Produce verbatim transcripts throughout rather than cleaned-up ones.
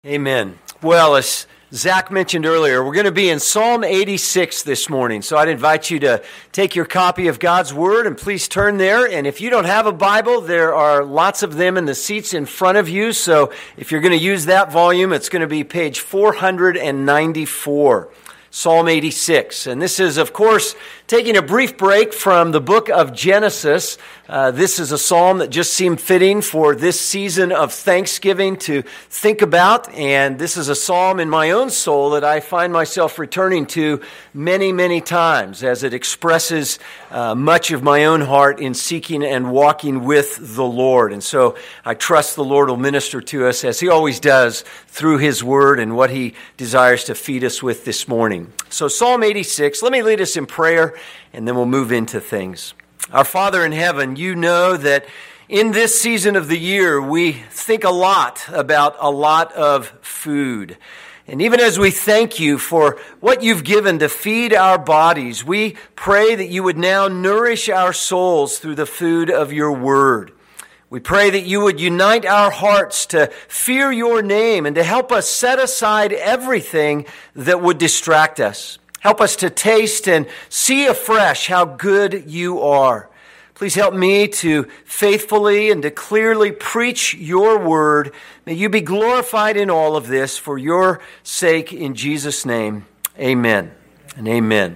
Amen. Well, as Zach mentioned earlier, we're going to be in Psalm eighty-six this morning. So I'd invite you to take your copy of God's Word and please turn there. And if you don't have a Bible, there are lots of them in the seats in front of you. So if you're going to use that volume, it's going to be page four ninety-four. Psalm eighty-six. And this is, of course, taking a brief break from the book of Genesis. Uh, this is a psalm that just seemed fitting for this season of Thanksgiving to think about. And this is a psalm in my own soul that I find myself returning to many, many times as it expresses uh, much of my own heart in seeking and walking with the Lord. And so I trust the Lord will minister to us as He always does through His Word and what He desires to feed us with this morning. So Psalm eighty-six, let me lead us in prayer and then we'll move into things. Our Father in heaven, you know that in this season of the year, we think a lot about a lot of food. And even as we thank you for what you've given to feed our bodies, we pray that you would now nourish our souls through the food of your word. We pray that you would unite our hearts to fear your name and to help us set aside everything that would distract us. Help us to taste and see afresh how good you are. Please help me to faithfully and to clearly preach your word. May you be glorified in all of this for your sake in Jesus' name. Amen and amen.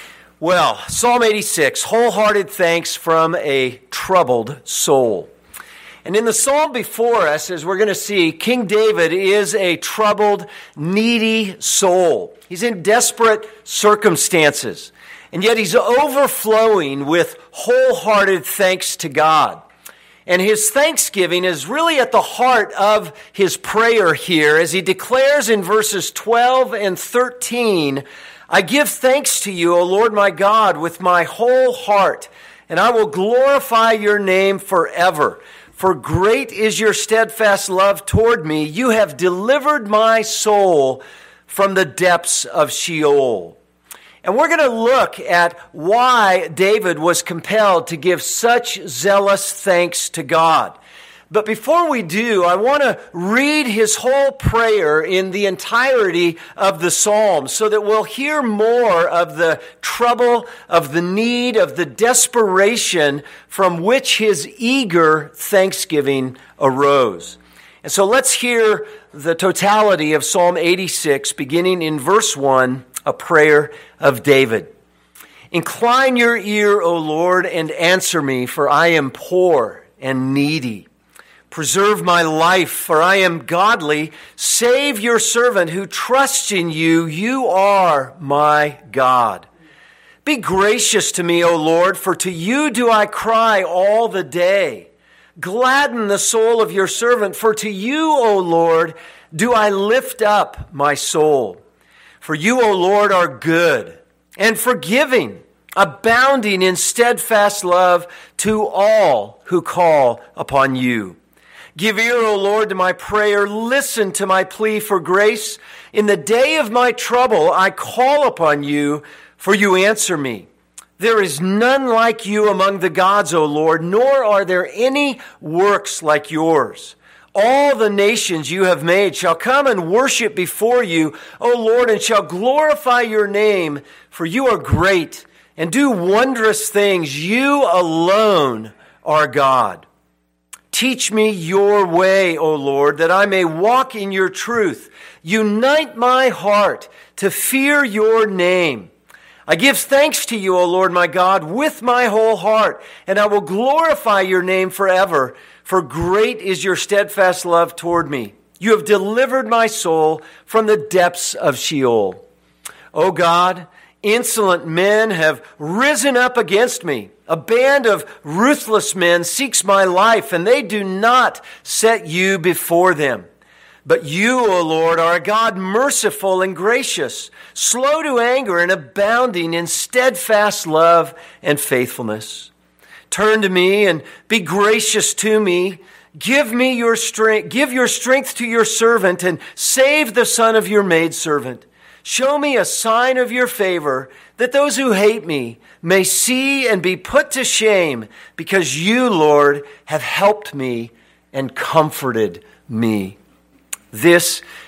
Well, Psalm eighty-six, wholehearted thanks from a troubled soul. And in the psalm before us, as we're going to see, King David is a troubled, needy soul. He's in desperate circumstances, and yet he's overflowing with wholehearted thanks to God. And his thanksgiving is really at the heart of his prayer here, as he declares in verses twelve and thirteen, I give thanks to you, O Lord my God, with my whole heart, and I will glorify your name forever. For great is your steadfast love toward me. You have delivered my soul from the depths of Sheol. And we're going to look at why David was compelled to give such zealous thanks to God. But before we do, I want to read his whole prayer in the entirety of the psalm so that we'll hear more of the trouble, of the need, of the desperation from which his eager thanksgiving arose. And so let's hear the totality of Psalm eighty-six, beginning in verse one, a prayer of David. Incline your ear, O Lord, and answer me, for I am poor and needy. Preserve my life, for I am godly. Save your servant who trusts in you. You are my God. Be gracious to me, O Lord, for to you do I cry all the day. Gladden the soul of your servant, for to you, O Lord, do I lift up my soul. For you, O Lord, are good and forgiving, abounding in steadfast love to all who call upon you. Give ear, O Lord, to my prayer. Listen to my plea for grace. In the day of my trouble, I call upon you, for you answer me. There is none like you among the gods, O Lord, nor are there any works like yours. All the nations you have made shall come and worship before you, O Lord, and shall glorify your name, for you are great and do wondrous things. You alone are God. Teach me your way, O Lord, that I may walk in your truth. Unite my heart to fear your name. I give thanks to you, O Lord my God, with my whole heart, and I will glorify your name forever, for great is your steadfast love toward me. You have delivered my soul from the depths of Sheol. O God, insolent men have risen up against me. A band of ruthless men seeks my life, and they do not set you before them. But you, O Lord, are a God merciful and gracious, slow to anger and abounding in steadfast love and faithfulness. Turn to me and be gracious to me. Give me your strength, give your strength to your servant, and save the son of your maidservant. Show me a sign of your favor, that those who hate me may see and be put to shame, because you, Lord, have helped me and comforted me. This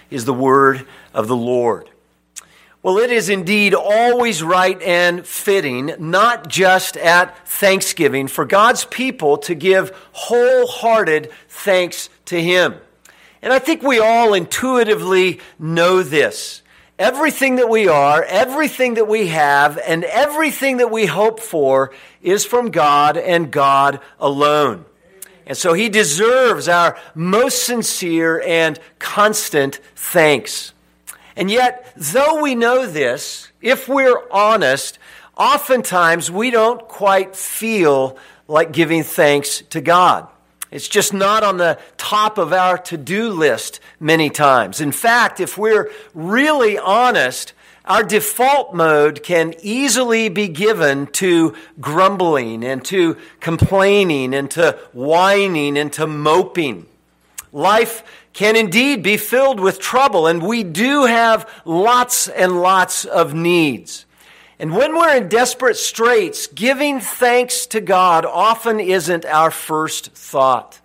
is the word of the Lord. Well, it is indeed always right and fitting, not just at Thanksgiving, for God's people to give wholehearted thanks to Him. And I think we all intuitively know this. Everything that we are, everything that we have, and everything that we hope for is from God and God alone. And so He deserves our most sincere and constant thanks. And yet, though we know this, if we're honest, oftentimes we don't quite feel like giving thanks to God. It's just not on the top of our to-do list many times. In fact, if we're really honest, our default mode can easily be given to grumbling and to complaining and to whining and to moping. Life can indeed be filled with trouble, and we do have lots and lots of needs. And when we're in desperate straits, giving thanks to God often isn't our first thought.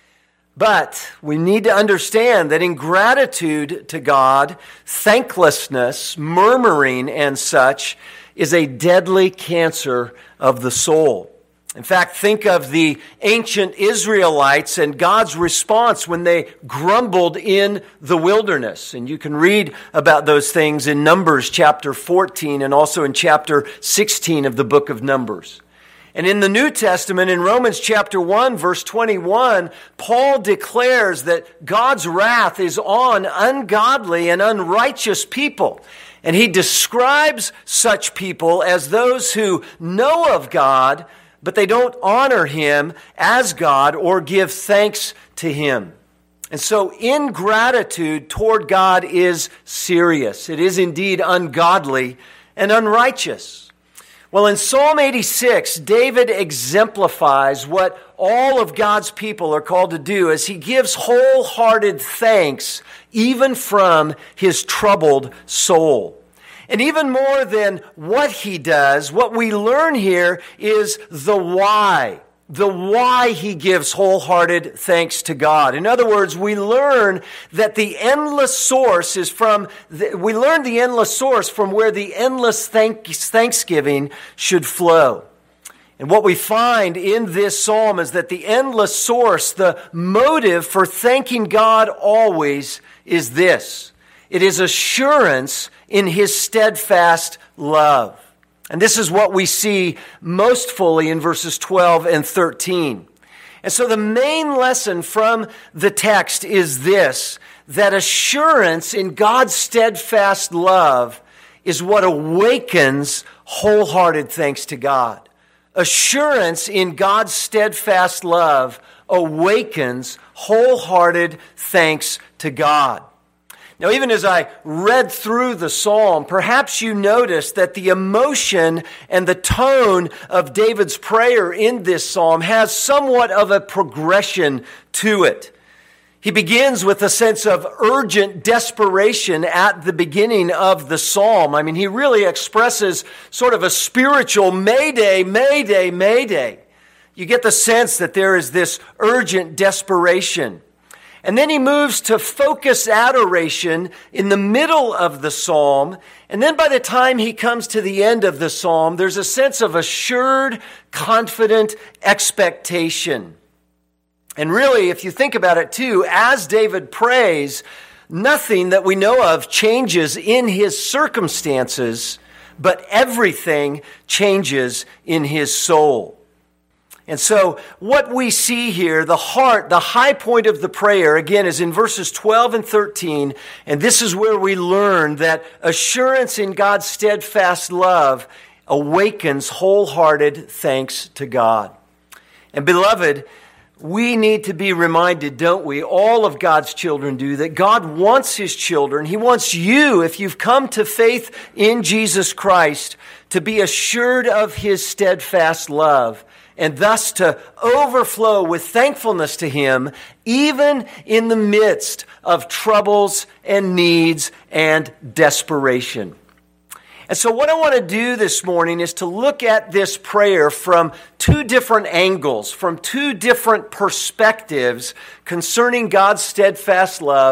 But we need to understand that ingratitude to God, thanklessness, murmuring, and such is a deadly cancer of the soul. In fact, think of the ancient Israelites and God's response when they grumbled in the wilderness. And you can read about those things in Numbers chapter fourteen and also in chapter sixteen of the book of Numbers. And in the New Testament, in Romans chapter one, verse twenty-one, Paul declares that God's wrath is on ungodly and unrighteous people. And he describes such people as those who know of God, but they don't honor Him as God or give thanks to Him. And so ingratitude toward God is serious. It is indeed ungodly and unrighteous. Well, in Psalm eighty-six, David exemplifies what all of God's people are called to do as he gives wholehearted thanks even from his troubled soul. And even more than what he does, what we learn here is the why. The why he gives wholehearted thanks to God. In other words, we learn that the endless source is from, the, we learn the endless source from where the endless thank, thanksgiving should flow. And what we find in this psalm is that the endless source, the motive for thanking God always is this. It is assurance in His steadfast love. And this is what we see most fully in verses twelve and thirteen. And so the main lesson from the text is this, that assurance in God's steadfast love is what awakens wholehearted thanks to God. Assurance in God's steadfast love awakens wholehearted thanks to God. Now, even as I read through the psalm, perhaps you noticed that the emotion and the tone of David's prayer in this psalm has somewhat of a progression to it. He begins with a sense of urgent desperation at the beginning of the psalm. I mean, he really expresses sort of a spiritual mayday, mayday, mayday. You get the sense that there is this urgent desperation. And then he moves to focused adoration in the middle of the psalm. And then by the time he comes to the end of the psalm, there's a sense of assured, confident expectation. And really, if you think about it too, as David prays, nothing that we know of changes in his circumstances, but everything changes in his soul. And so what we see here, the heart, the high point of the prayer, again, is in verses twelve and thirteen. And this is where we learn that assurance in God's steadfast love awakens wholehearted thanks to God. And beloved, we need to be reminded, don't we? All of God's children do, that God wants His children. He wants you, if you've come to faith in Jesus Christ, to be assured of His steadfast love, and thus to overflow with thankfulness to Him, even in the midst of troubles and needs and desperation. And so what I want to do this morning is to look at this prayer from two different angles, from two different perspectives concerning God's steadfast love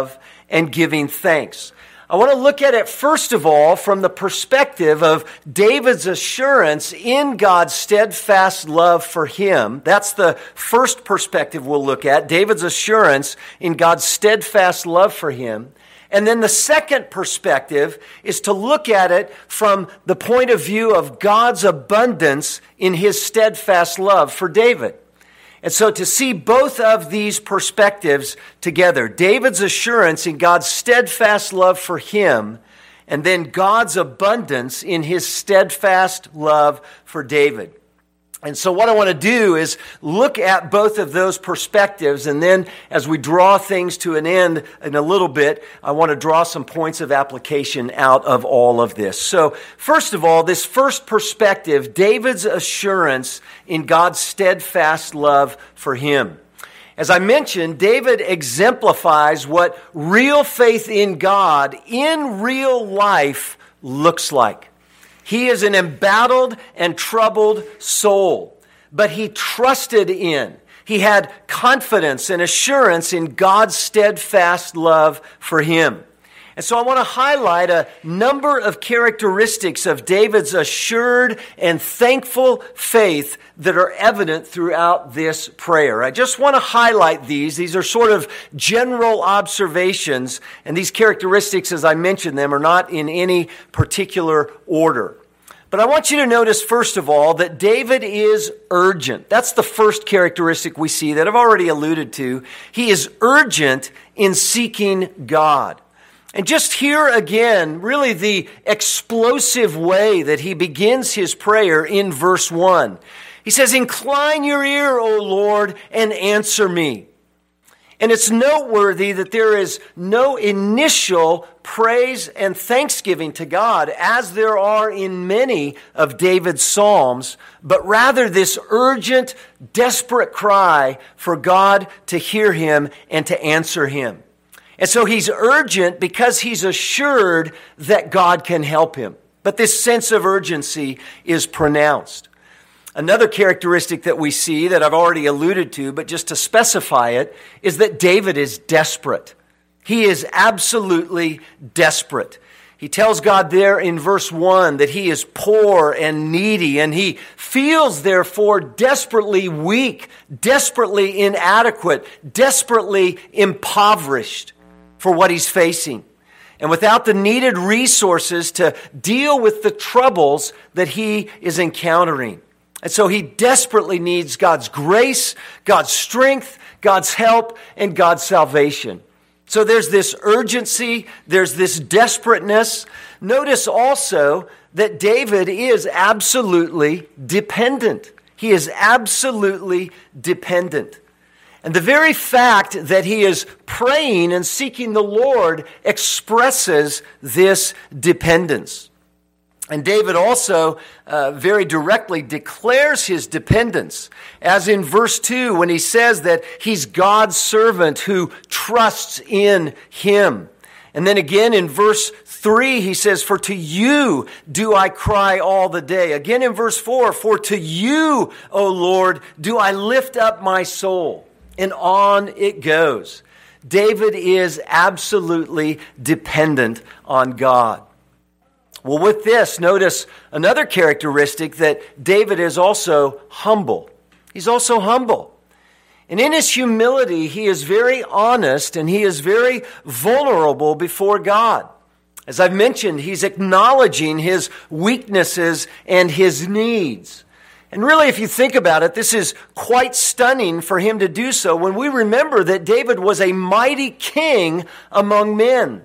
and giving thanks. I want to look at it, first of all, from the perspective of David's assurance in God's steadfast love for him. That's the first perspective we'll look at, David's assurance in God's steadfast love for him. And then the second perspective is to look at it from the point of view of God's abundance in his steadfast love for David. And so to see both of these perspectives together, David's assurance in God's steadfast love for him, and then God's abundance in his steadfast love for David. And so what I want to do is look at both of those perspectives, and then as we draw things to an end in a little bit, I want to draw some points of application out of all of this. So first of all, this first perspective, David's assurance in God's steadfast love for him. As I mentioned, David exemplifies what real faith in God in real life looks like. He is an embattled and troubled soul, but he trusted in, he had confidence and assurance in God's steadfast love for him. And so I want to highlight a number of characteristics of David's assured and thankful faith that are evident throughout this prayer. I just want to highlight these. These are sort of general observations, and these characteristics, as I mentioned them, are not in any particular order. But I want you to notice, first of all, that David is urgent. That's the first characteristic we see that I've already alluded to. He is urgent in seeking God. And just here again, really the explosive way that he begins his prayer in verse one. He says, "Incline your ear, O Lord, and answer me." And it's noteworthy that there is no initial praise and thanksgiving to God, as there are in many of David's psalms, but rather this urgent, desperate cry for God to hear him and to answer him. And so he's urgent because he's assured that God can help him. But this sense of urgency is pronounced. Another characteristic that we see that I've already alluded to, but just to specify it, is that David is desperate. He is absolutely desperate. He tells God there in verse one that he is poor and needy, and he feels therefore desperately weak, desperately inadequate, desperately impoverished for what he's facing, and without the needed resources to deal with the troubles that he is encountering. And so he desperately needs God's grace, God's strength, God's help, and God's salvation. So there's this urgency, there's this desperateness. Notice also that David is absolutely dependent. He is absolutely dependent. And the very fact that he is praying and seeking the Lord expresses this dependence. And David also uh, very directly declares his dependence, as in verse two when he says that he's God's servant who trusts in him. And then again in verse three he says, "For to you do I cry all the day." Again in verse four, "For to you, O Lord, do I lift up my soul." And on it goes. David is absolutely dependent on God. Well, with this, notice another characteristic, that David is also humble. He's also humble. And in his humility, he is very honest and he is very vulnerable before God. As I've mentioned, he's acknowledging his weaknesses and his needs. And really, if you think about it, this is quite stunning for him to do so when we remember that David was a mighty king among men.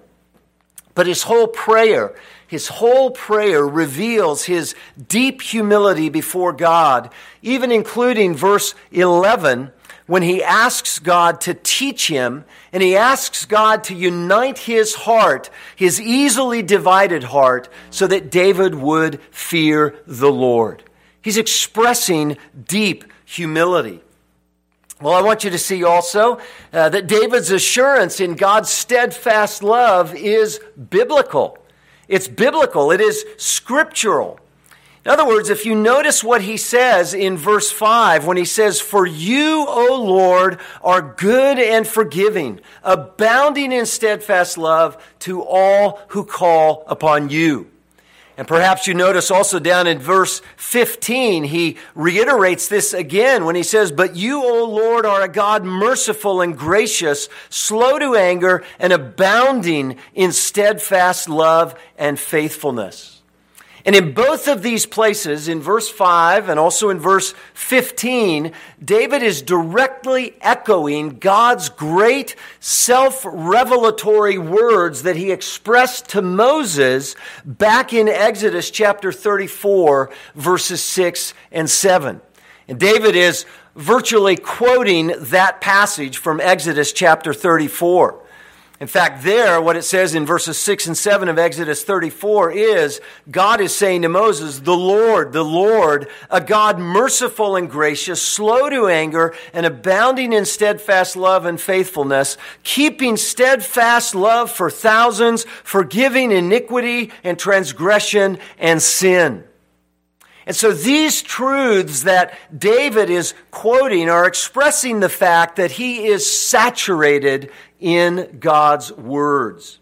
But his whole prayer, his whole prayer reveals his deep humility before God, even including verse eleven, when he asks God to teach him, and he asks God to unite his heart, his easily divided heart, so that David would fear the Lord. He's expressing deep humility. Well, I want you to see also uh, that David's assurance in God's steadfast love is biblical. It's biblical. It is scriptural. In other words, if you notice what he says in verse five, when he says, "For you, O Lord, are good and forgiving, abounding in steadfast love to all who call upon you." And perhaps you notice also down in verse fifteen, he reiterates this again when he says, "But you, O Lord, are a God merciful and gracious, slow to anger, and abounding in steadfast love and faithfulness." And in both of these places, in verse five and also in verse fifteen, David is directly echoing God's great self-revelatory words that he expressed to Moses back in Exodus chapter thirty-four, verses six and seven. And David is virtually quoting that passage from Exodus chapter thirty-four. In fact, there, what it says in verses six and seven of Exodus thirty-four is, God is saying to Moses, "The Lord, the Lord, a God merciful and gracious, slow to anger, and abounding in steadfast love and faithfulness, keeping steadfast love for thousands, forgiving iniquity and transgression and sin." And so these truths that David is quoting are expressing the fact that he is saturated in God's words.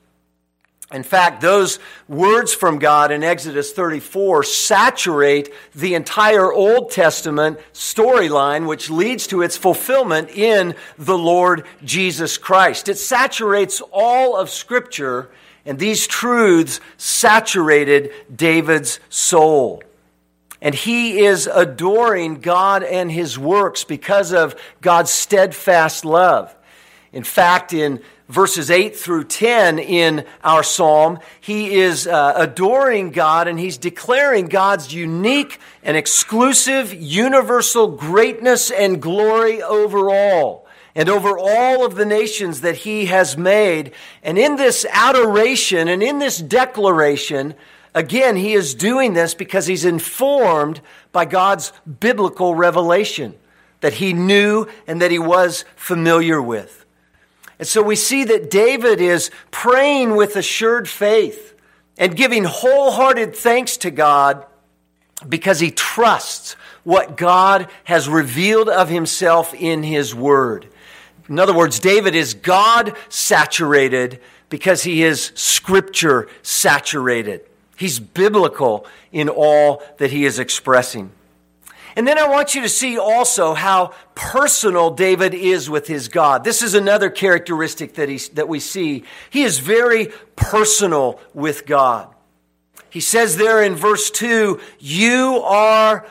In fact, those words from God in Exodus thirty-four saturate the entire Old Testament storyline, which leads to its fulfillment in the Lord Jesus Christ. It saturates all of Scripture, and these truths saturated David's soul. And he is adoring God and his works because of God's steadfast love. In fact, in verses eight through ten in our psalm, he is uh, adoring God and he's declaring God's unique and exclusive universal greatness and glory over all and over all of the nations that he has made. And in this adoration and in this declaration, again, he is doing this because he's informed by God's biblical revelation that he knew and that he was familiar with. And so we see that David is praying with assured faith and giving wholehearted thanks to God because he trusts what God has revealed of himself in his word. In other words, David is God-saturated because he is Scripture-saturated. He's biblical in all that he is expressing. And then I want you to see also how personal David is with his God. This is another characteristic that he, that we see. He is very personal with God. He says there in verse two, "You are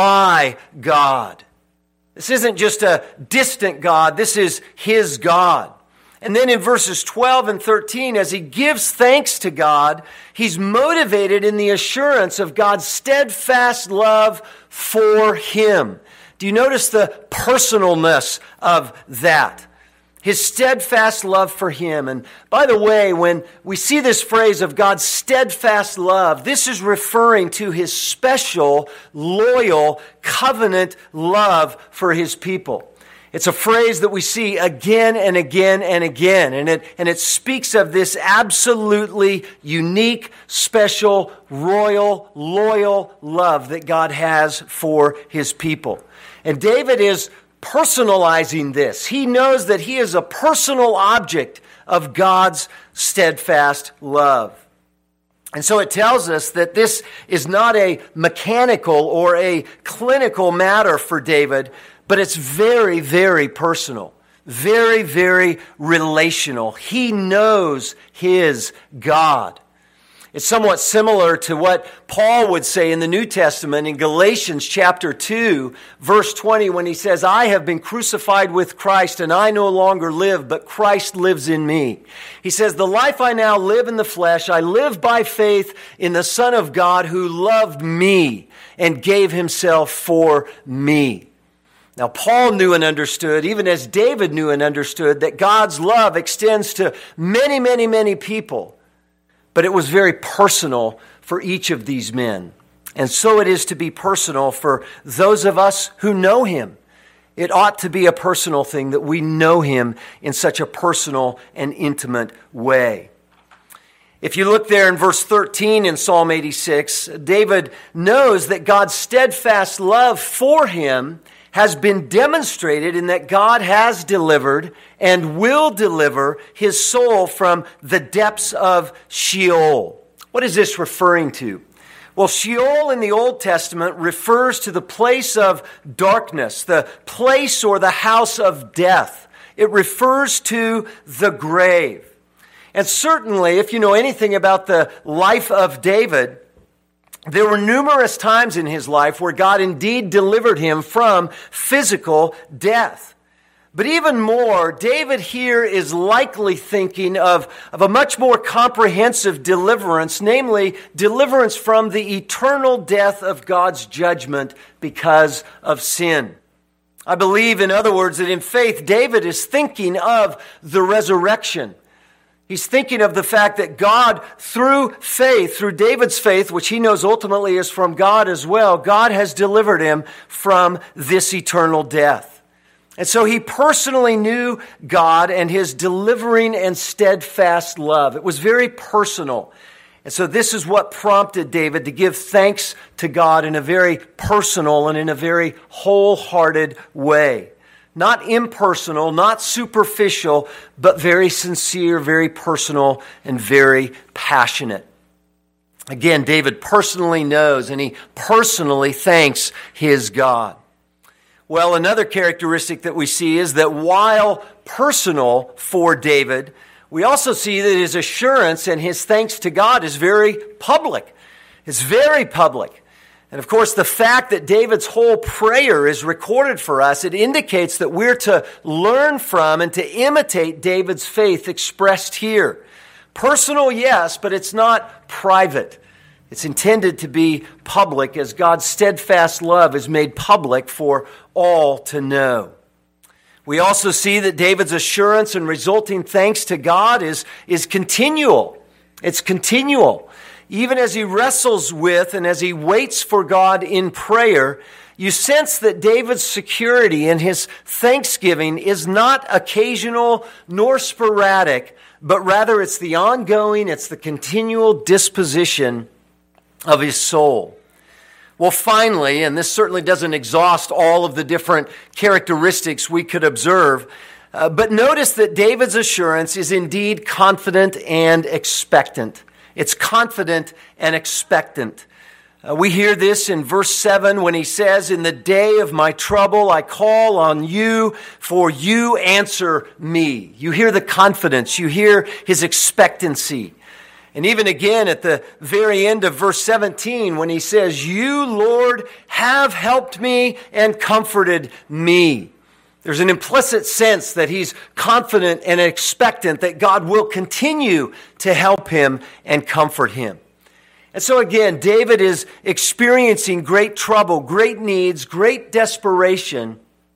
my God." This isn't just a distant God. This is his God. And then in verses twelve and thirteen, as he gives thanks to God, he's motivated in the assurance of God's steadfast love for him. Do you notice the personalness of that? His steadfast love for him. And by the way, when we see this phrase of God's steadfast love, this is referring to his special, loyal, covenant love for his people. It's a phrase that we see again and again and again, and it, and it speaks of this absolutely unique, special, royal, loyal love that God has for his people. And David is personalizing this. He knows that he is a personal object of God's steadfast love. And so it tells us that this is not a mechanical or a clinical matter for David, but it's very, very personal, very, very relational. He knows his God. It's somewhat similar to what Paul would say in the New Testament in Galatians chapter two, verse twenty, when he says, "I have been crucified with Christ, and I no longer live, but Christ lives in me." He says, "The life I now live in the flesh, I live by faith in the Son of God who loved me and gave himself for me." Now, Paul knew and understood, even as David knew and understood, that God's love extends to many, many, many people. But it was very personal for each of these men. And so it is to be personal for those of us who know him. It ought to be a personal thing that we know him in such a personal and intimate way. If you look there in verse thirteen in Psalm eighty-six, David knows that God's steadfast love for him has been demonstrated in that God has delivered and will deliver his soul from the depths of Sheol. What is this referring to? Well, Sheol in the Old Testament refers to the place of darkness, the place or the house of death. It refers to the grave. And certainly, if you know anything about the life of David, there were numerous times in his life where God indeed delivered him from physical death. But even more, David here is likely thinking of, of a much more comprehensive deliverance, namely deliverance from the eternal death of God's judgment because of sin. I believe, in other words, that in faith, David is thinking of the resurrection. He's thinking of the fact that God, through faith, through David's faith, which he knows ultimately is from God as well, God has delivered him from this eternal death. And so he personally knew God and his delivering and steadfast love. It was very personal. And so this is what prompted David to give thanks to God in a very personal and in a very wholehearted way. Not impersonal, not superficial, but very sincere, very personal, and very passionate. Again, David personally knows and he personally thanks his God. Well, another characteristic that we see is that while personal for David, we also see that his assurance and his thanks to God is very public. It's very public. And of course, the fact that David's whole prayer is recorded for us, it indicates that we're to learn from and to imitate David's faith expressed here. Personal, yes, but it's not private. It's intended to be public as God's steadfast love is made public for all to know. We also see that David's assurance and resulting thanks to God is, is continual. It's continual. Even as he wrestles with and as he waits for God in prayer, you sense that David's security and his thanksgiving is not occasional nor sporadic, but rather it's the ongoing, it's the continual disposition of his soul. Well, finally, and this certainly doesn't exhaust all of the different characteristics we could observe, uh, but notice that David's assurance is indeed confident and expectant. It's confident and expectant. Uh, we hear this in verse seven when he says, "In the day of my trouble I call on you, for you answer me." You hear the confidence. You hear his expectancy. And even again at the very end of verse seventeen when he says, "You, Lord, have helped me and comforted me." There's an implicit sense that he's confident and expectant that God will continue to help him and comfort him. And so again, David is experiencing great trouble, great needs, great desperation.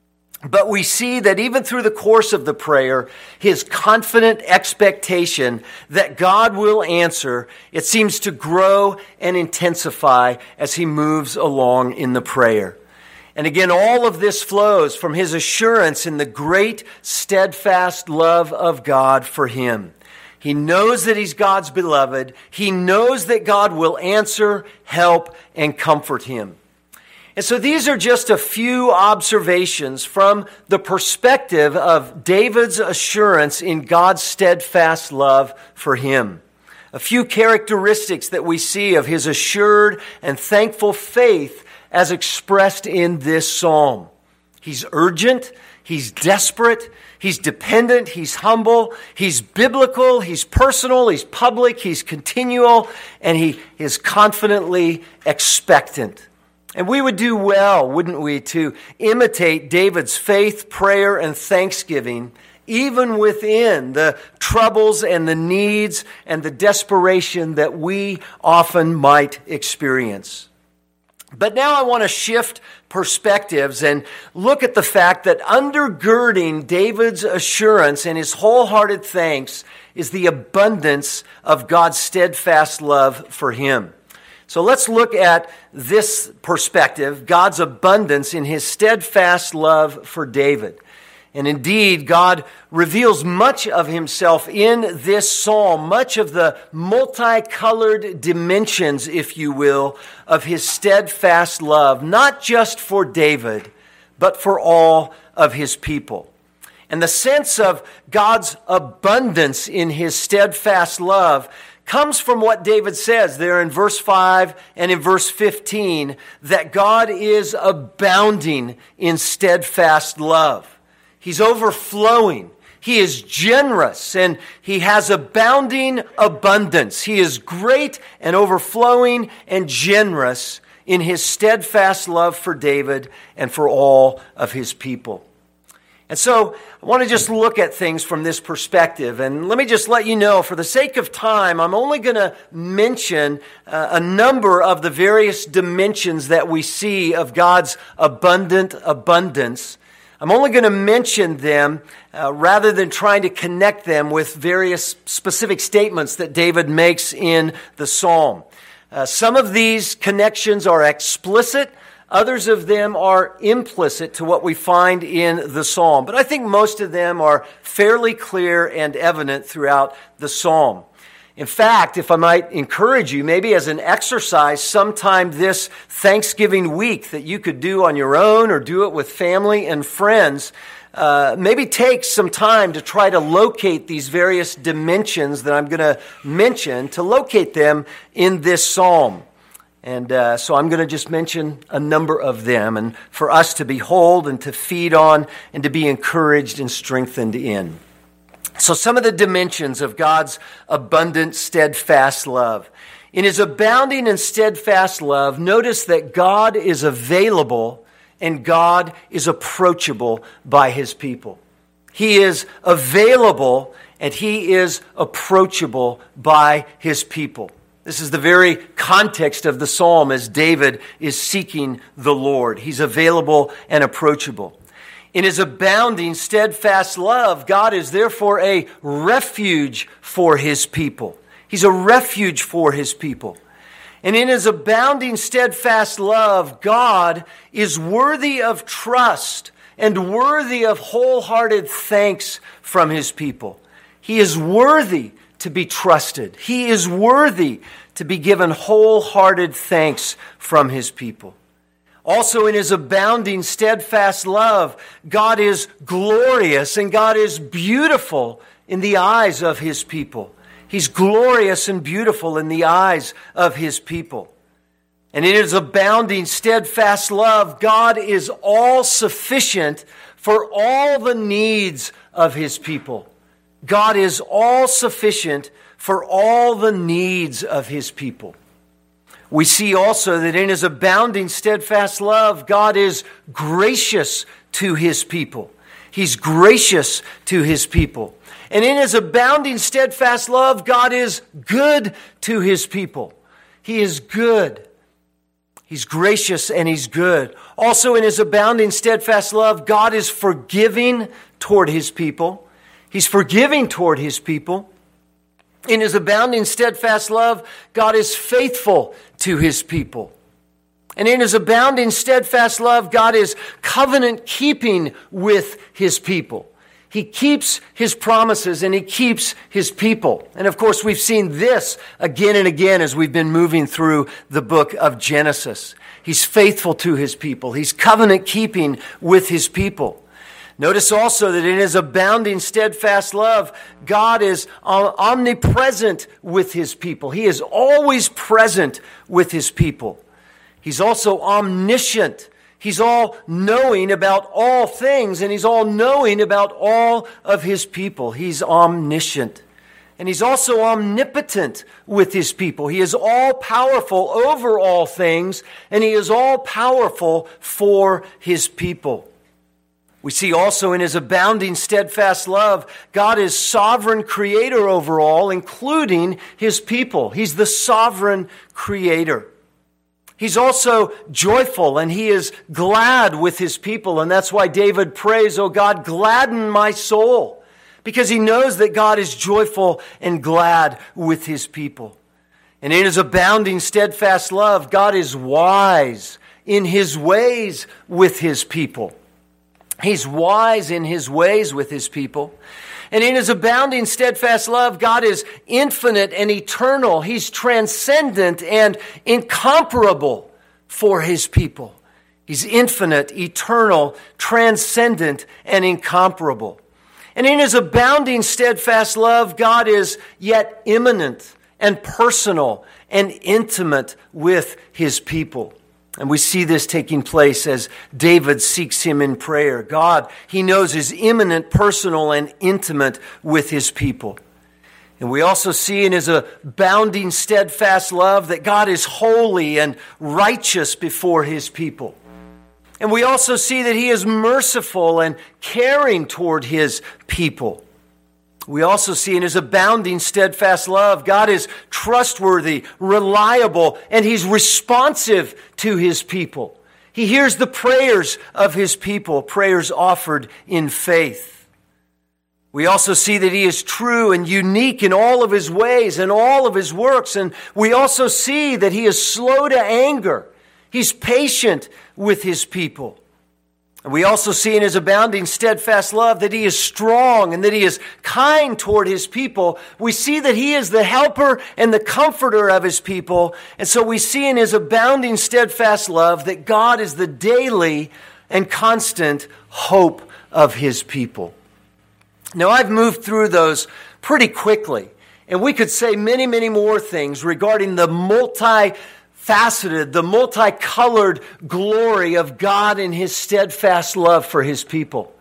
But we see that even through the course of the prayer, his confident expectation that God will answer, it seems to grow and intensify as he moves along in the prayer. And again, all of this flows from his assurance in the great, steadfast love of God for him. He knows that he's God's beloved. He knows that God will answer, help, and comfort him. And so these are just a few observations from the perspective of David's assurance in God's steadfast love for him. A few characteristics that we see of his assured and thankful faith as expressed in this psalm. He's urgent, he's desperate, he's dependent, he's humble, he's biblical, he's personal, he's public, he's continual, and he is confidently expectant. And we would do well, wouldn't we, to imitate David's faith, prayer, and thanksgiving, even within the troubles and the needs and the desperation that we often might experience. But now I want to shift perspectives and look at the fact that undergirding David's assurance and his wholehearted thanks is the abundance of God's steadfast love for him. So let's look at this perspective, God's abundance in his steadfast love for David. And indeed, God reveals much of himself in this psalm, much of the multicolored dimensions, if you will, of his steadfast love, not just for David, but for all of his people. And the sense of God's abundance in his steadfast love comes from what David says there in verse five and in verse fifteen, that God is abounding in steadfast love. He's overflowing. He is generous, and he has abounding abundance. He is great and overflowing and generous in his steadfast love for David and for all of his people. And so I want to just look at things from this perspective. And let me just let you know, for the sake of time, I'm only going to mention uh, a number of the various dimensions that we see of God's abundant abundance. I'm only going to mention them uh, rather than trying to connect them with various specific statements that David makes in the psalm. Uh, some of these connections are explicit. Others of them are implicit to what we find in the psalm. But I think most of them are fairly clear and evident throughout the psalm. In fact, if I might encourage you, maybe as an exercise sometime this Thanksgiving week that you could do on your own or do it with family and friends, uh, maybe take some time to try to locate these various dimensions that I'm going to mention, to locate them in this psalm. And uh, so I'm going to just mention a number of them, and for us to behold and to feed on and to be encouraged and strengthened in. So some of the dimensions of God's abundant, steadfast love. In his abounding and steadfast love, notice that God is available and God is approachable by his people. He is available and he is approachable by his people. This is the very context of the psalm as David is seeking the Lord. He's available and approachable. In his abounding, steadfast love, God is therefore a refuge for his people. He's a refuge for his people. And in his abounding, steadfast love, God is worthy of trust and worthy of wholehearted thanks from his people. He is worthy to be trusted. He is worthy to be given wholehearted thanks from his people. Also in his abounding, steadfast love, God is glorious and God is beautiful in the eyes of his people. He's glorious and beautiful in the eyes of his people. And in his abounding, steadfast love, God is all sufficient for all the needs of his people. God is all sufficient for all the needs of his people. We see also that in his abounding, steadfast love, God is gracious to his people. He's gracious to his people. And in his abounding, steadfast love, God is good to his people. He is good. He's gracious and he's good. Also in his abounding, steadfast love, God is forgiving toward his people. He's forgiving toward his people. In his abounding, steadfast love, God is faithful to his people. And in his abounding, steadfast love, God is covenant-keeping with his people. He keeps his promises and he keeps his people. And of course, we've seen this again and again as we've been moving through the book of Genesis. He's faithful to his people. He's covenant-keeping with his people. Notice also that in his abounding, steadfast love, God is omnipresent with his people. He is always present with his people. He's also omniscient. He's all-knowing about all things, and he's all-knowing about all of his people. He's omniscient. And he's also omnipotent with his people. He is all-powerful over all things, and he is all-powerful for his people. We see also in his abounding, steadfast love, God is sovereign creator over all, including his people. He's the sovereign creator. He's also joyful and he is glad with his people. And that's why David prays, "Oh God, gladden my soul," because he knows that God is joyful and glad with his people. And in his abounding, steadfast love, God is wise in his ways with his people. He's wise in His ways with His people. And in His abounding, steadfast love, God is infinite and eternal. He's transcendent and incomparable for His people. He's infinite, eternal, transcendent, and incomparable. And in His abounding, steadfast love, God is yet immanent and personal and intimate with His people. And we see this taking place as David seeks Him in prayer. God, He knows, is immanent, personal, and intimate with His people. And we also see in His abounding, steadfast love that God is holy and righteous before His people. And we also see that He is merciful and caring toward His people. We also see in His abounding, steadfast love, God is trustworthy, reliable, and He's responsive to His people. He hears the prayers of His people, prayers offered in faith. We also see that He is true and unique in all of His ways and all of His works. And we also see that He is slow to anger. He's patient with His people. And we also see in His abounding, steadfast love that He is strong and that He is kind toward His people. We see that He is the helper and the comforter of His people. And so we see in His abounding, steadfast love that God is the daily and constant hope of His people. Now, I've moved through those pretty quickly, and we could say many, many more things regarding the multi faceted, the multicolored glory of God and His steadfast love for His people.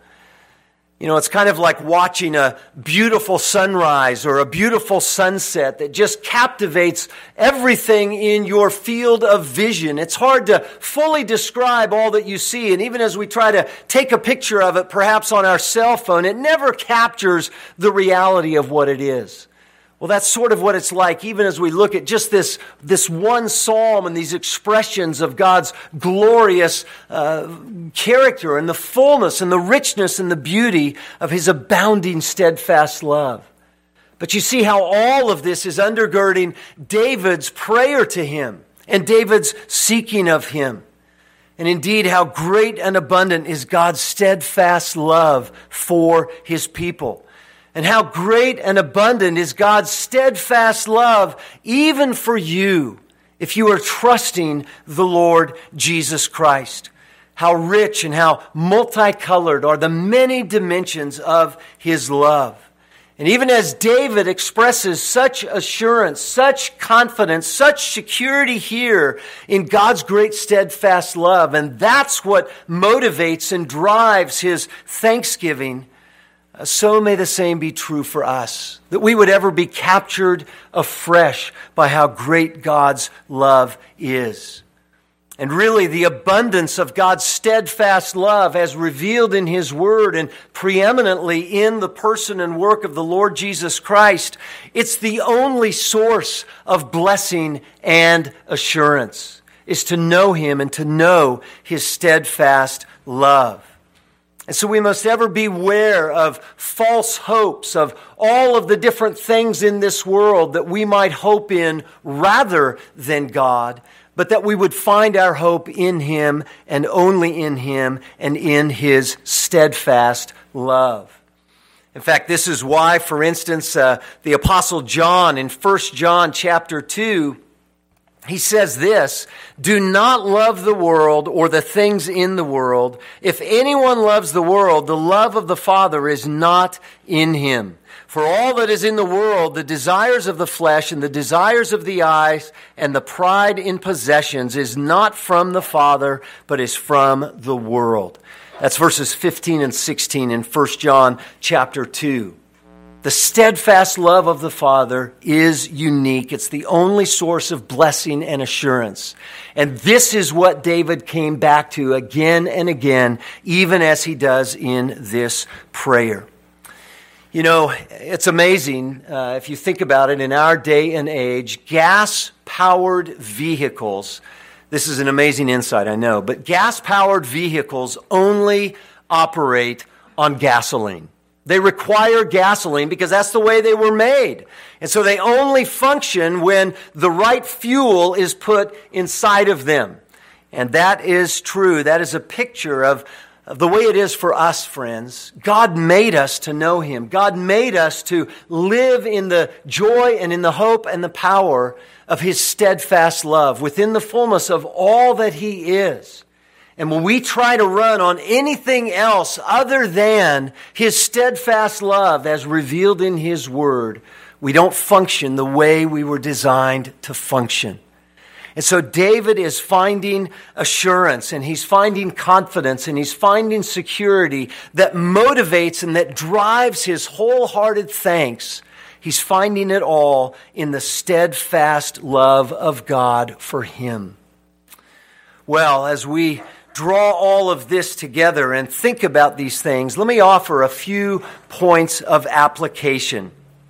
You know, it's kind of like watching a beautiful sunrise or a beautiful sunset that just captivates everything in your field of vision. It's hard to fully describe all that you see, and even as we try to take a picture of it, perhaps on our cell phone, it never captures the reality of what it is. Well, that's sort of what it's like, even as we look at just this, this one psalm and these expressions of God's glorious uh, character and the fullness and the richness and the beauty of His abounding, steadfast love. But you see how all of this is undergirding David's prayer to Him and David's seeking of Him. And indeed, how great and abundant is God's steadfast love for His people. And how great and abundant is God's steadfast love even for you if you are trusting the Lord Jesus Christ. How rich and how multicolored are the many dimensions of His love. And even as David expresses such assurance, such confidence, such security here in God's great steadfast love, and that's what motivates and drives his thanksgiving, so may the same be true for us, that we would ever be captured afresh by how great God's love is. And really, the abundance of God's steadfast love as revealed in His Word and preeminently in the person and work of the Lord Jesus Christ, it's the only source of blessing and assurance, is to know Him and to know His steadfast love. And so we must ever beware of false hopes, of all of the different things in this world that we might hope in rather than God, but that we would find our hope in Him and only in Him and in His steadfast love. In fact, this is why, for instance, uh, the Apostle John in First John chapter two, he says this, "Do not love the world or the things in the world. If anyone loves the world, the love of the Father is not in him. For all that is in the world, the desires of the flesh and the desires of the eyes and the pride in possessions is not from the Father, but is from the world." That's verses fifteen and sixteen in First John chapter two. The steadfast love of the Father is unique. It's the only source of blessing and assurance. And this is what David came back to again and again, even as he does in this prayer. You know, it's amazing, uh, if you think about it, in our day and age, gas-powered vehicles, this is an amazing insight, I know, but gas-powered vehicles only operate on gasoline. They require gasoline because that's the way they were made. And so they only function when the right fuel is put inside of them. And that is true. That is a picture of the way it is for us, friends. God made us to know Him. God made us to live in the joy and in the hope and the power of His steadfast love within the fullness of all that He is. And when we try to run on anything else other than His steadfast love as revealed in His Word, we don't function the way we were designed to function. And so David is finding assurance, and he's finding confidence, and he's finding security that motivates and that drives his wholehearted thanks. He's finding it all in the steadfast love of God for him. Well, as we draw all of this together and think about these things, let me offer a few points of application.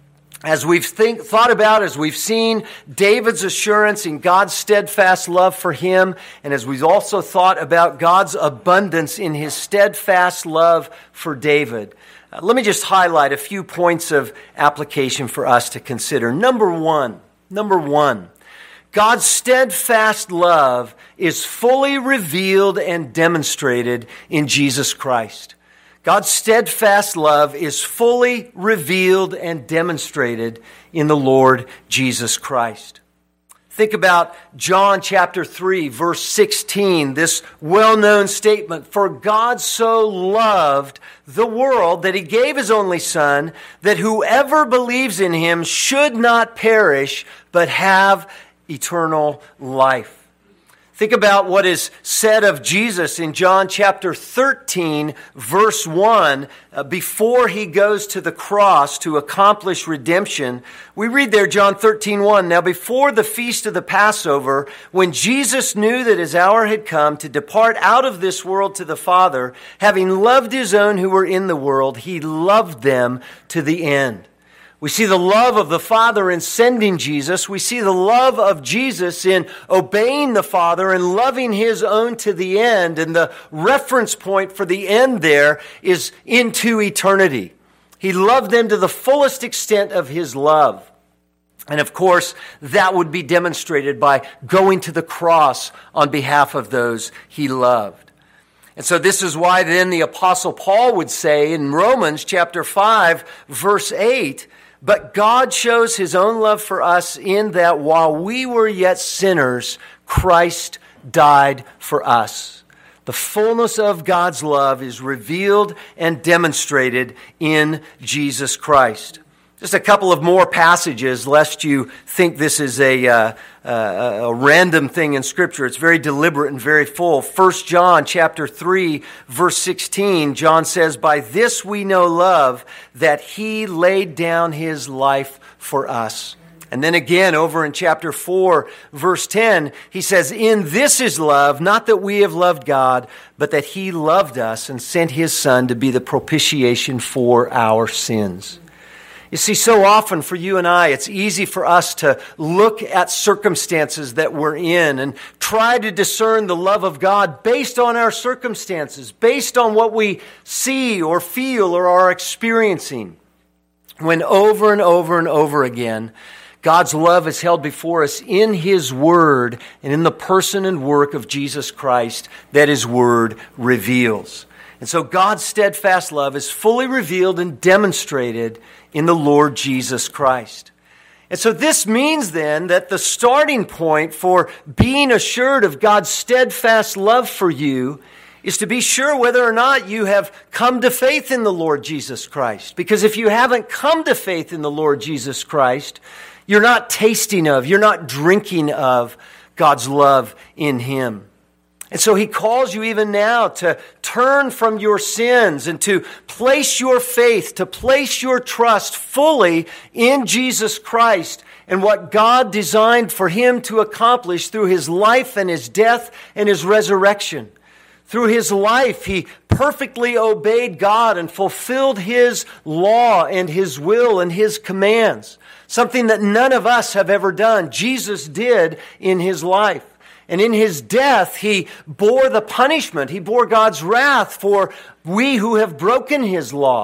As we've think, thought about, as we've seen David's assurance in God's steadfast love for him, and as we've also thought about God's abundance in His steadfast love for David, uh, let me just highlight a few points of application for us to consider. Number one, number one, God's steadfast love is fully revealed and demonstrated in Jesus Christ. God's steadfast love is fully revealed and demonstrated in the Lord Jesus Christ. Think about John chapter three, verse sixteen, this well-known statement, "For God so loved the world that He gave His only Son, that whoever believes in Him should not perish, but have eternal life." Think about what is said of Jesus in John chapter thirteen, verse one, uh, before He goes to the cross to accomplish redemption. We read there, John thirteen one, "Now before the feast of the Passover, when Jesus knew that His hour had come to depart out of this world to the Father, having loved His own who were in the world, He loved them to the end." We see the love of the Father in sending Jesus. We see the love of Jesus in obeying the Father and loving His own to the end. And the reference point for the end there is into eternity. He loved them to the fullest extent of His love. And of course, that would be demonstrated by going to the cross on behalf of those He loved. And so this is why then the Apostle Paul would say in Romans chapter five, verse eight, "But God shows His own love for us in that while we were yet sinners, Christ died for us." The fullness of God's love is revealed and demonstrated in Jesus Christ. Just a couple of more passages, lest you think this is a, uh, uh, a random thing in Scripture. It's very deliberate and very full. First John chapter three, verse sixteen, John says, "By this we know love, that He laid down His life for us." And then again, over in chapter four, verse ten, he says, "In this is love, not that we have loved God, but that He loved us and sent His Son to be the propitiation for our sins." You see, so often for you and I, it's easy for us to look at circumstances that we're in and try to discern the love of God based on our circumstances, based on what we see or feel or are experiencing. When over and over and over again, God's love is held before us in His Word and in the person and work of Jesus Christ that His Word reveals. And so God's steadfast love is fully revealed and demonstrated in the Lord Jesus Christ. And so this means then that the starting point for being assured of God's steadfast love for you is to be sure whether or not you have come to faith in the Lord Jesus Christ. Because if you haven't come to faith in the Lord Jesus Christ, you're not tasting of, you're not drinking of God's love in Him. And so He calls you even now to turn from your sins and to place your faith, to place your trust fully in Jesus Christ and what God designed for Him to accomplish through His life and His death and His resurrection. Through His life, He perfectly obeyed God and fulfilled His law and His will and His commands, something that none of us have ever done. Jesus did in His life. And in His death, He bore the punishment. He bore God's wrath for we who have broken His law.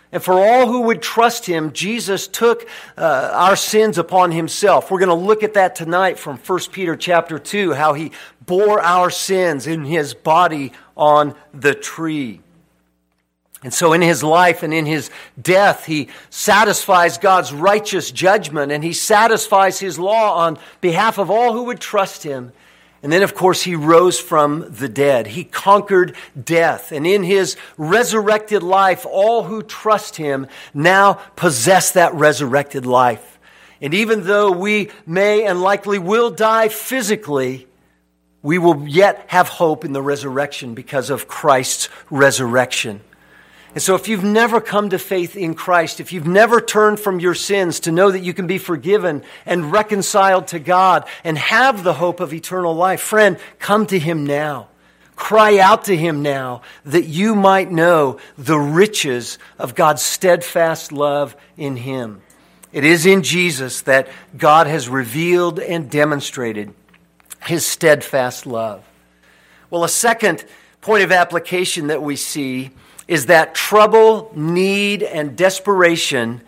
And for all who would trust him, Jesus took uh, our sins upon himself. We're going to look at that tonight from First Peter chapter two, how he bore our sins in his body on the tree. And so in his life and in his death, he satisfies God's righteous judgment, and he satisfies his law on behalf of all who would trust him. And then, of course, he rose from the dead. He conquered death. And in his resurrected life, all who trust him now possess that resurrected life. And even though we may and likely will die physically, we will yet have hope in the resurrection because of Christ's resurrection. And so if you've never come to faith in Christ, if you've never turned from your sins to know that you can be forgiven and reconciled to God and have the hope of eternal life, friend, come to him now. Cry out to him now that you might know the riches of God's steadfast love in him. It is in Jesus that God has revealed and demonstrated his steadfast love. Well, a second point of application that we see is that trouble, need, and desperation,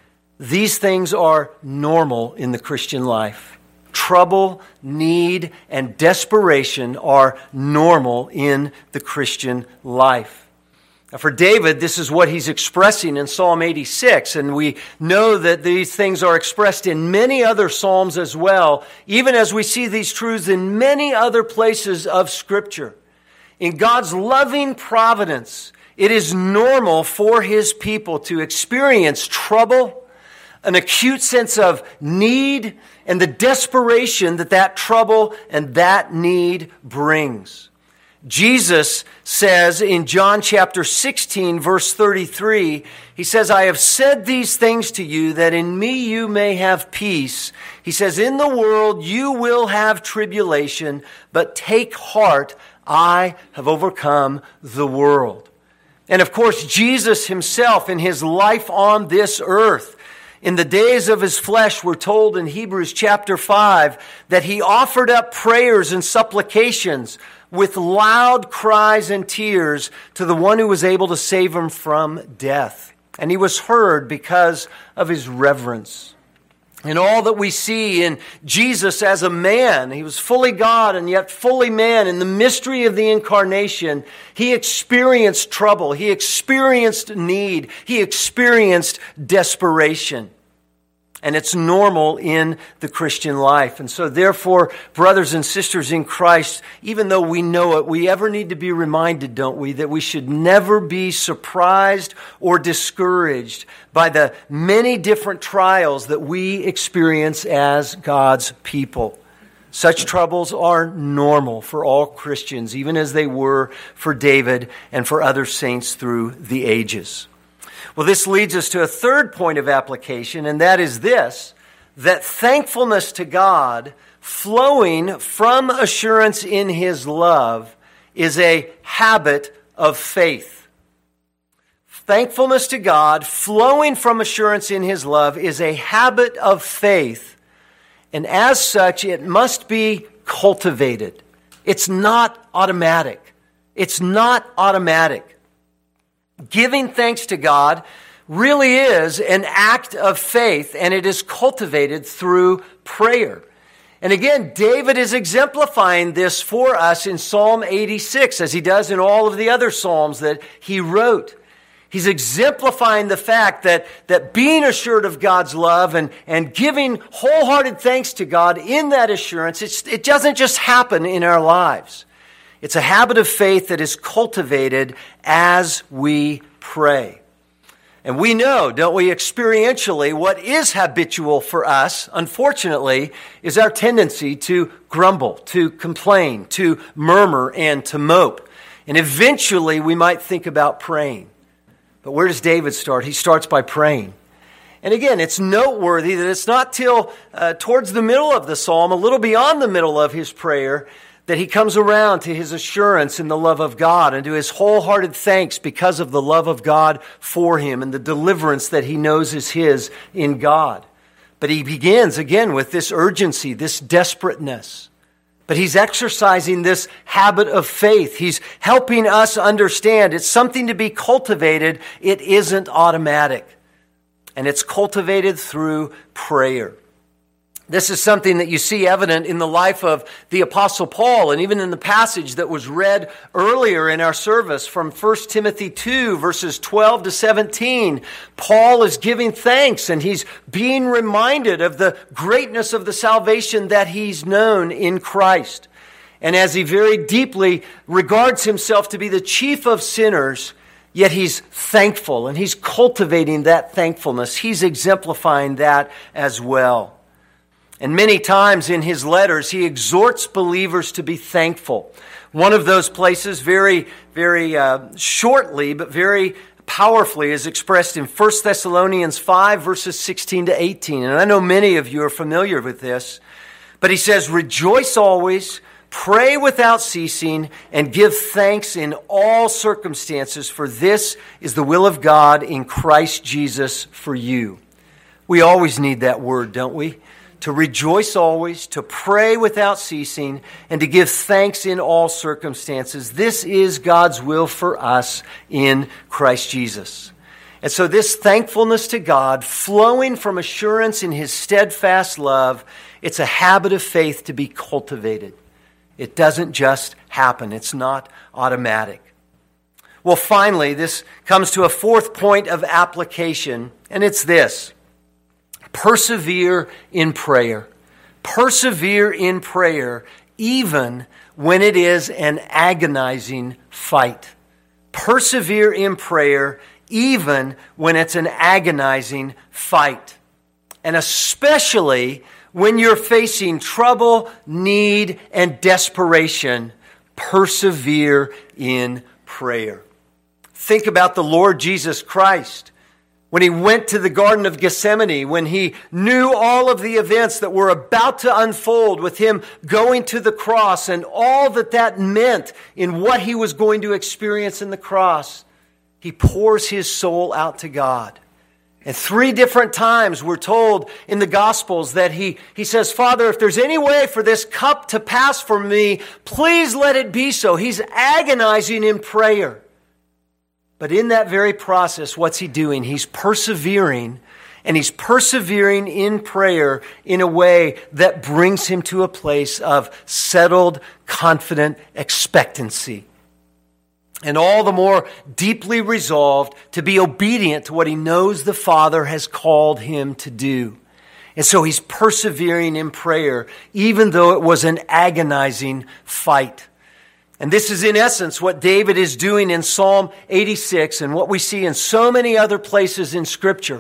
these things are normal in the Christian life. Trouble, need, and desperation are normal in the Christian life. Now for David, this is what he's expressing in Psalm eighty-six, and we know that these things are expressed in many other psalms as well, even as we see these truths in many other places of Scripture. In God's loving providence, it is normal for his people to experience trouble, an acute sense of need, and the desperation that that trouble and that need brings. Jesus says in John chapter sixteen, verse thirty-three, he says, I have said these things to you that in me you may have peace. He says, in the world you will have tribulation, but take heart, I have overcome the world. And of course, Jesus himself in his life on this earth, in the days of his flesh, we're told in Hebrews chapter five that he offered up prayers and supplications with loud cries and tears to the one who was able to save him from death. And he was heard because of his reverence. And all that we see in Jesus as a man, he was fully God and yet fully man. In the mystery of the incarnation, he experienced trouble, he experienced need, he experienced desperation. And it's normal in the Christian life. And so therefore, brothers and sisters in Christ, even though we know it, we ever need to be reminded, don't we, that we should never be surprised or discouraged by the many different trials that we experience as God's people. Such troubles are normal for all Christians, even as they were for David and for other saints through the ages. Well, this leads us to a third point of application, and that is this, that thankfulness to God flowing from assurance in his love is a habit of faith. Thankfulness to God flowing from assurance in his love is a habit of faith, and as such, it must be cultivated. It's not automatic. It's not automatic. Giving thanks to God really is an act of faith, and it is cultivated through prayer. And again, David is exemplifying this for us in Psalm eighty-six, as he does in all of the other psalms that he wrote. He's exemplifying the fact that, that being assured of God's love and, and giving wholehearted thanks to God in that assurance, it's, it doesn't just happen in our lives. It's a habit of faith that is cultivated as we pray. And we know, don't we, experientially, what is habitual for us, unfortunately, is our tendency to grumble, to complain, to murmur, and to mope. And eventually, we might think about praying. But where does David start? He starts by praying. And again, it's noteworthy that it's not till uh, towards the middle of the psalm, a little beyond the middle of his prayer, that he comes around to his assurance in the love of God and to his wholehearted thanks because of the love of God for him and the deliverance that he knows is his in God. But he begins again with this urgency, this desperateness. But he's exercising this habit of faith. He's helping us understand it's something to be cultivated. It isn't automatic. And it's cultivated through prayer. This is something that you see evident in the life of the Apostle Paul, and even in the passage that was read earlier in our service from First Timothy two, verses twelve to seventeen. Paul is giving thanks, and he's being reminded of the greatness of the salvation that he's known in Christ. And as he very deeply regards himself to be the chief of sinners, yet he's thankful, and he's cultivating that thankfulness. He's exemplifying that as well. And many times in his letters, he exhorts believers to be thankful. One of those places, very, very uh, shortly, but very powerfully, is expressed in First Thessalonians five, verses sixteen to eighteen. And I know many of you are familiar with this. But he says, "Rejoice always, pray without ceasing, and give thanks in all circumstances, for this is the will of God in Christ Jesus for you." We always need that word, don't we? To rejoice always, to pray without ceasing, and to give thanks in all circumstances. This is God's will for us in Christ Jesus. And so this thankfulness to God, flowing from assurance in His steadfast love, it's a habit of faith to be cultivated. It doesn't just happen. It's not automatic. Well, finally, this comes to a fourth point of application, and it's this. Persevere in prayer. Persevere in prayer, even when it is an agonizing fight. Persevere in prayer, even when it's an agonizing fight. And especially when you're facing trouble, need, and desperation, persevere in prayer. Think about the Lord Jesus Christ. When he went to the Garden of Gethsemane, when he knew all of the events that were about to unfold with him going to the cross and all that that meant in what he was going to experience in the cross, he pours his soul out to God. And three different times we're told in the Gospels that he, he says, "Father, if there's any way for this cup to pass from me, please let it be so." He's agonizing in prayer. But in that very process, what's he doing? He's persevering, and he's persevering in prayer in a way that brings him to a place of settled, confident expectancy. And all the more deeply resolved to be obedient to what he knows the Father has called him to do. And so he's persevering in prayer, even though it was an agonizing fight. And this is in essence what David is doing in Psalm eighty-six and what we see in so many other places in Scripture.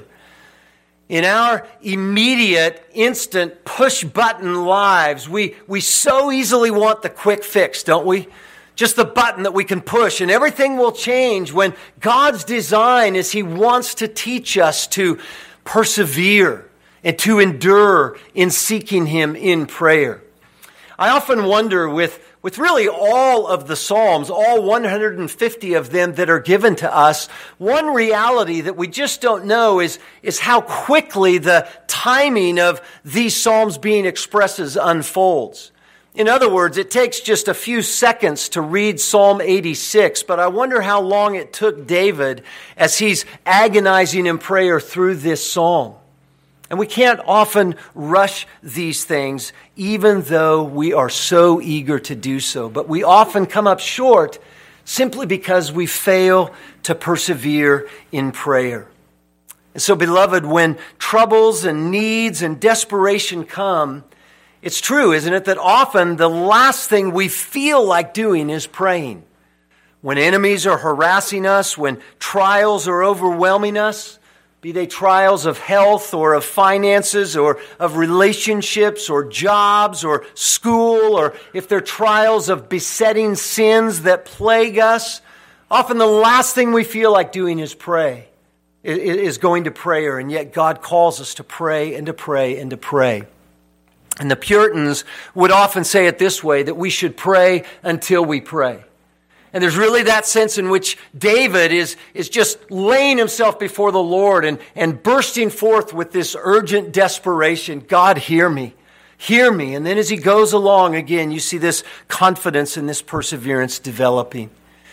In our immediate, instant, push-button lives, we, we so easily want the quick fix, don't we? Just the button that we can push and everything will change, when God's design is He wants to teach us to persevere and to endure in seeking Him in prayer. I often wonder with With really all of the Psalms, all one hundred fifty of them that are given to us, one reality that we just don't know is, is how quickly the timing of these Psalms being expressed unfolds. In other words, it takes just a few seconds to read Psalm eighty-six, but I wonder how long it took David as he's agonizing in prayer through this psalm. And we can't often rush these things, even though we are so eager to do so. But we often come up short simply because we fail to persevere in prayer. And so, beloved, when troubles and needs and desperation come, it's true, isn't it, that often the last thing we feel like doing is praying. When enemies are harassing us, when trials are overwhelming us, be they trials of health or of finances or of relationships or jobs or school, or if they're trials of besetting sins that plague us, often the last thing we feel like doing is pray, is going to prayer. And yet God calls us to pray and to pray and to pray. And the Puritans would often say it this way, that we should pray until we pray. And there's really that sense in which David is, is just laying himself before the Lord and, and bursting forth with this urgent desperation. God, hear me. Hear me. And then as he goes along, again, you see this confidence and this perseverance developing.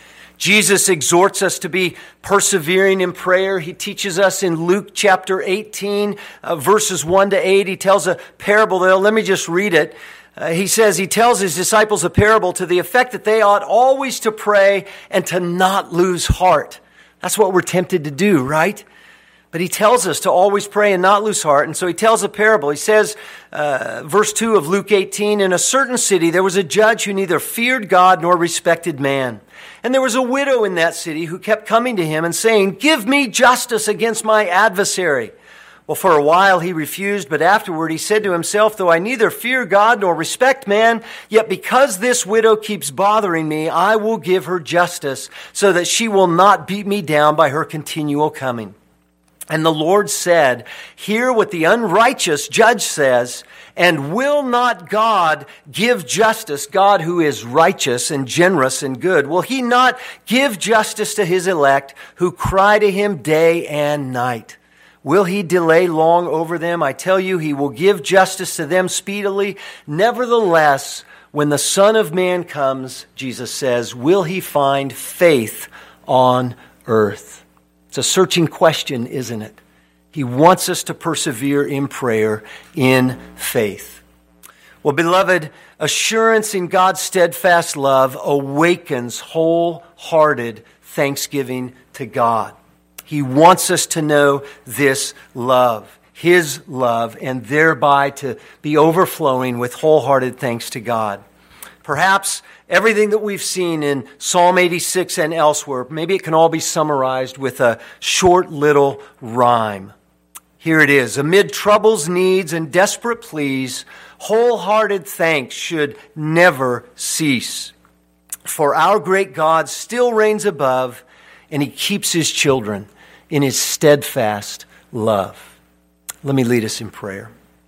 Jesus exhorts us to be persevering in prayer. He teaches us in Luke chapter eighteen, uh, verses one to eight. He tells a parable there. Let me just read it. Uh, he says, he tells his disciples a parable to the effect that they ought always to pray and to not lose heart. That's what we're tempted to do, right? But he tells us to always pray and not lose heart. And so he tells a parable. He says, uh, verse two of Luke eighteen, in a certain city there was a judge who neither feared God nor respected man. And there was a widow in that city who kept coming to him and saying, give me justice against my adversary. Well, for a while he refused, but afterward he said to himself, though I neither fear God nor respect man, yet because this widow keeps bothering me, I will give her justice so that she will not beat me down by her continual coming. And the Lord said, hear what the unrighteous judge says, and will not God give justice, God who is righteous and generous and good? Will he not give justice to his elect who cry to him day and night? Will he delay long over them? I tell you, he will give justice to them speedily. Nevertheless, when the Son of Man comes, Jesus says, will he find faith on earth? It's a searching question, isn't it? He wants us to persevere in prayer, in faith. Well, beloved, assurance in God's steadfast love awakens wholehearted thanksgiving to God. He wants us to know this love, His love, and thereby to be overflowing with wholehearted thanks to God. Perhaps everything that we've seen in Psalm eighty-six and elsewhere, maybe it can all be summarized with a short little rhyme. Here it is. Amid troubles, needs, and desperate pleas, wholehearted thanks should never cease. For our great God still reigns above, and He keeps His children in His steadfast love. Let me lead us in prayer.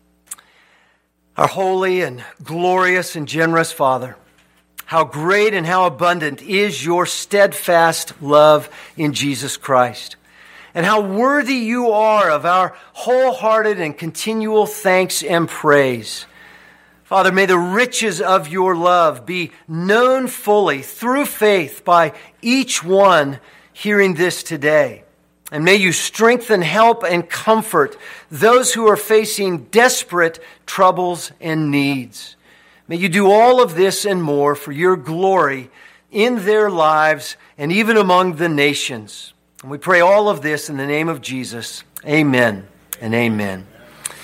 Our holy and glorious and generous Father, how great and how abundant is your steadfast love in Jesus Christ. And how worthy you are of our wholehearted and continual thanks and praise. Father, may the riches of your love be known fully through faith by each one hearing this today. And may you strengthen, help, and comfort those who are facing desperate troubles and needs. May you do all of this and more for your glory in their lives and even among the nations. And we pray all of this in the name of Jesus. Amen and amen.